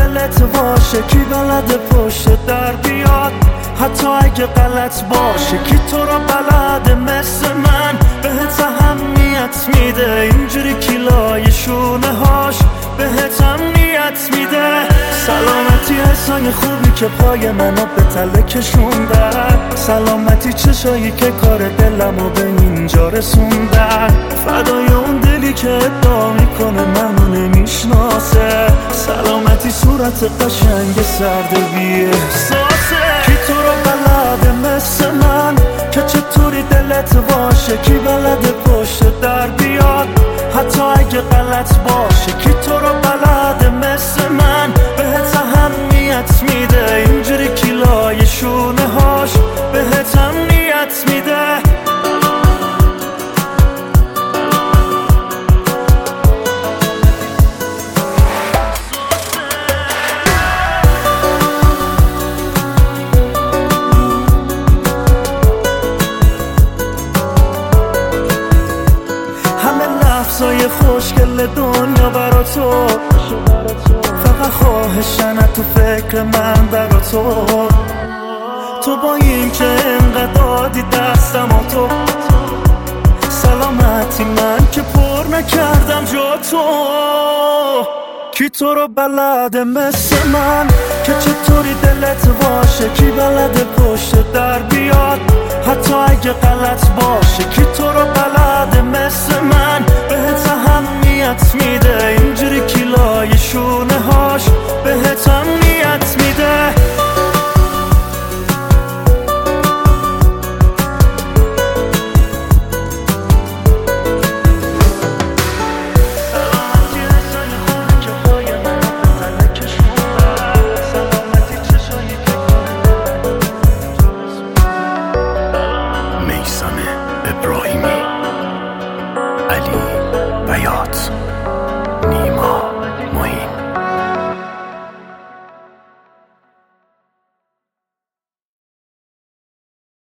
دلت باشه کی بلده پشت در بیاد، حتی اگه غلط باشه کی تو رو بلده مثل من بهت اهمیت میده، اینجوری کی لای شونه هاش بهت امنیت میده. سلامتی حسای خوبی که پای منو به تله کشوندن، سلامتی چشایی که کار دلمو به اینجا رسوندن، فدای اون دلی که ادعا میکنه منو نمیشناسه، سلامتی صورت قشنگ سرد بی احساسه. کی تو رو بلده مثل من که چطوری دلت باشه، کی بلده پشت در بیاد حتی اگه غلط باشه، کی تو رو بلده مثل من بهت اهمیت میده، اینجوری کی لای شونه هاش بهت امنیت میده. لحظای خوشگل دنیا برا تو، فقط خواهشن تو فکر من برا تو با این که انقدر دادی دستم و تو، سلامتی من که پر نکردم جا تو. کی تو رو بلده مثل من که چطوری دلت باشه، کی بلده پشت در بیاد حتی اگه غلط باشه، کی تو رو بلده مثل من بهت اهمیت میده، اینجوری کی لای شونه هاش بهت